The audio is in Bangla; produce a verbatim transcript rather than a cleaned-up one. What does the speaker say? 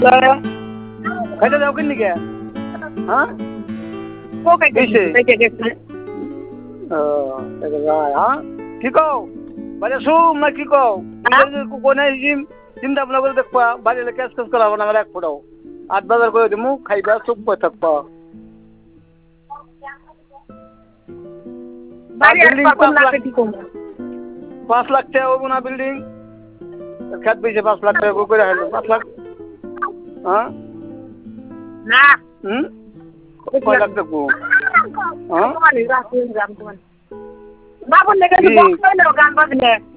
খাইতে যাও কিনি কে হ্যাঁ ও খাইতে খাইতে গেছে ও এটা যায় হ্যাঁ কি কও বাড়ি শুম না কি কও কোনে জিম চিন্তা ভাবনা করে দেখবা বাড়ি এলে ক্যাশ ক্যাশ করাবো না এক ফোটাও আট বাজার করে দিমু খাইবা চুপ করে থাকবা পাঁচ লাখ টাকা হবো না বিল্ডিং খেত বেশি পাঁচ লাখ টাকা করে হাইলো পাঁচ লাখ হ্যাঁ না হুম কয় লাখ টাকা হ্যাঁ বাবুর লেগে গান বাজলে